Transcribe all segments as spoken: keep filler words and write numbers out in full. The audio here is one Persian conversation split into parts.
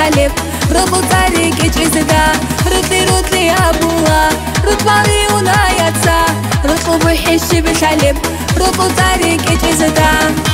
بشالب ربو طريق جزدا رتلي رتلي أبوها رطبالي ونايتسا رطبو بحش بشالب ربو طريق جزدا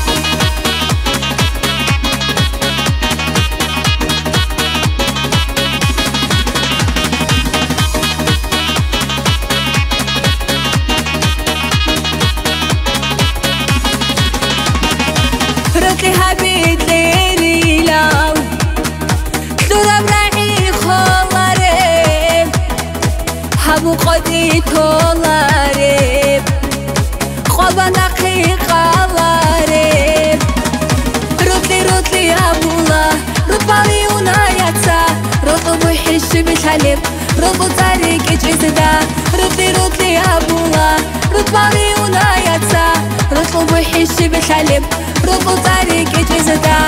رتلي هبيت ليري لاو تلورم رعي خالارب هبو قدي تولارب خوابا دقيقة لارب رتلي رتلي أبولا رطبالي ونايتسا رطو بحش بشالب ربو طريق جزدا رتلي رتلي أبولا رطبالي ونايتسا رطو بحش بشالب ربو طريق جزدا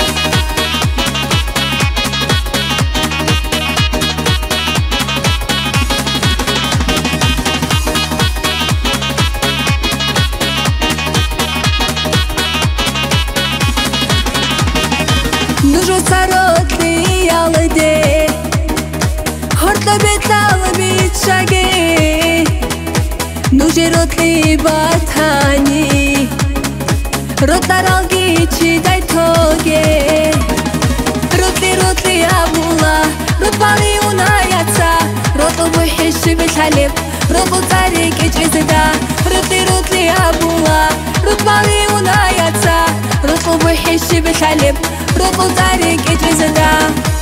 نجو صارت لي يالدي هرت بيتال بيتشاقي نجرت لي باتاني رطارالقي چيداي توغي رطلي رطلي أبولا رطبالي ونايتسا رطو بحش بشالب ربو طريق جزدا رطلي رطلي أبولا رطبالي ونايتسا رطو بحش بشالب ربو طريق جزدا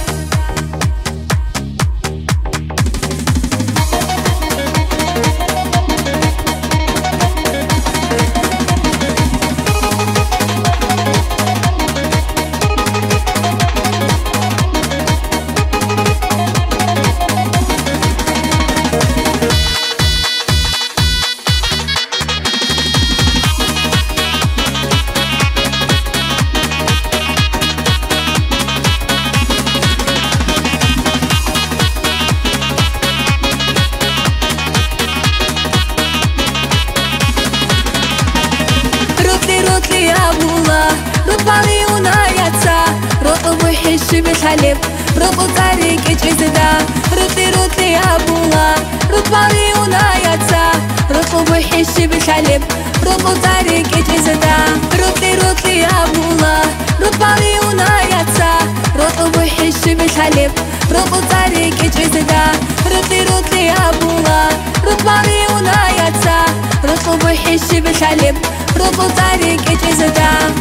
رطلي أبولا رطبالي ونايتسا رطو بحش بشالب ربو طريق جزدا رطلي رطلي أبولا رطبالي ونايتسا رطو بحش بشالب ربو طريق جزدا رطلي رطلي أبولا رطبالي ونايتسا رطو بحش بشالب ربو طريق جزدا رطلي رطلي أبولا رطبالي ونايتسا رطو بحش بشالب ربو طريق جزدا